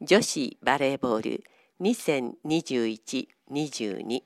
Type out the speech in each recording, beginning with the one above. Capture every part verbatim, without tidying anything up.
女子バレーボールにせんにじゅういち にじゅうに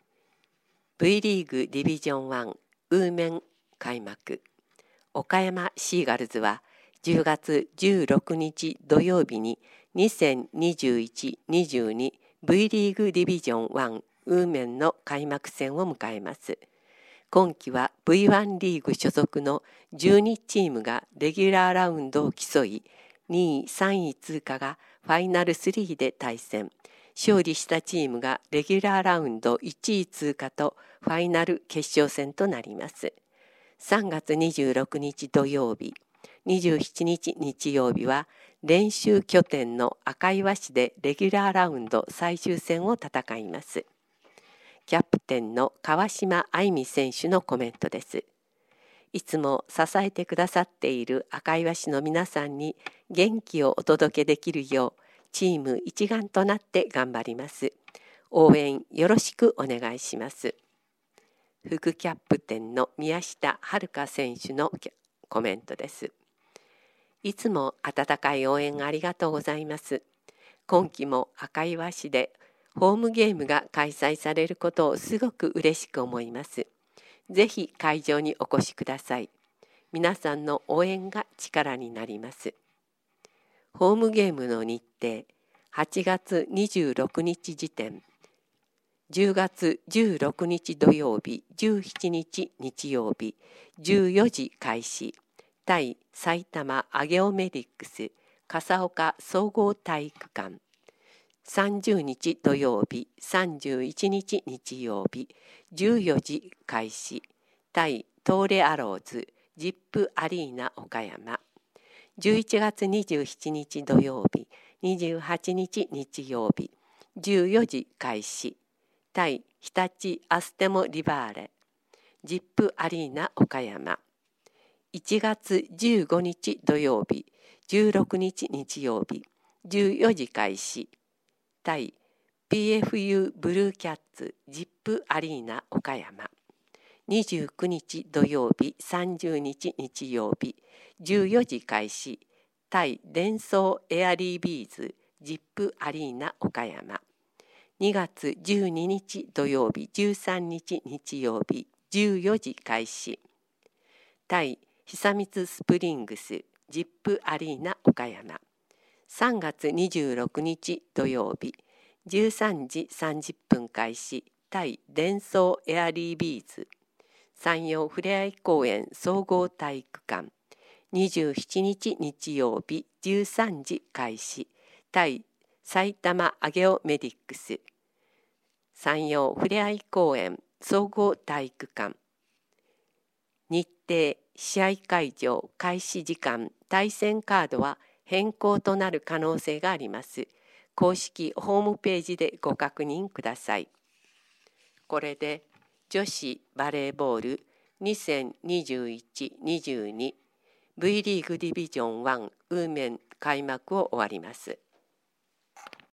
V リーグディビジョンワンウーメン開幕。岡山シーガルズはじゅうがつじゅうろくにち土曜日ににせんにじゅういち にじゅうに V リーグディビジョンワンウーメンの開幕戦を迎えます。今季は ブイワン リーグ所属のじゅうにチームがレギュラーラウンドを競い、にい、さんい通過がファイナルスリーで対戦。勝利したチームがレギュラーラウンドいちい通過とファイナル決勝戦となります。さんがつにじゅうろくにち土曜日、にじゅうしちにち日曜日は練習拠点の赤岩市でレギュラーラウンド最終戦を戦います。キャプテンの川島愛美選手のコメントです。いつも支えてくださっている赤岩市の皆さんに元気をお届けできるようチーム一丸となって頑張ります。応援よろしくお願いします。副キャプテンの宮下遥選手のコメントです。いつも温かい応援ありがとうございます。今季も赤岩市でホームゲームが開催されることをすごく嬉しく思います。ぜひ会場にお越しください。皆さんの応援が力になります。ホームゲームの日程、はちがつにじゅうろくにち時点、じゅうがつじゅうろくにち土曜日、じゅうしちにち日曜日、じゅうよじ開始、対埼玉アゲオメディックス笠岡総合体育館、さんじゅうにち土曜日、さんじゅういちにち日曜日、じゅうよじ開始、対東レアローズジップアリーナ岡山、じゅういちがつにじゅうしちにち土曜日、にじゅうはちにち日曜日、じゅうよじ開始、対日立アステモリバーレ、ジップアリーナ岡山、いちがつじゅうごにち土曜日、じゅうろくにち日曜日、じゅうよじ開始、対 ピーエフユー ブルーキャッツジップアリーナ岡山、にじゅうくにち土曜日、さんじゅうにち日曜日、じゅうよじ開始、対デンソーエアリービーズジップアリーナ岡山、にがつじゅうににち土曜日、じゅうさんにち日曜日、じゅうよじ開始、対久光スプリングスジップアリーナ岡山、さんがつにじゅうろくにち土曜日、じゅうさんじさんじゅっぷん開始、対デンソーエアリービーズ山陽ふれあい公園総合体育館、にじゅうしちにち日曜日じゅうさんじ開始、対埼玉アゲオメディックス山陽ふれあい公園総合体育館、日程、試合会場、開始時間、対戦カードは変更となる可能性があります。公式ホームページでご確認ください。これで女子バレーボールにせんにじゅういち にじゅうに V リーグディビジョンワンウーメン開幕を終わります。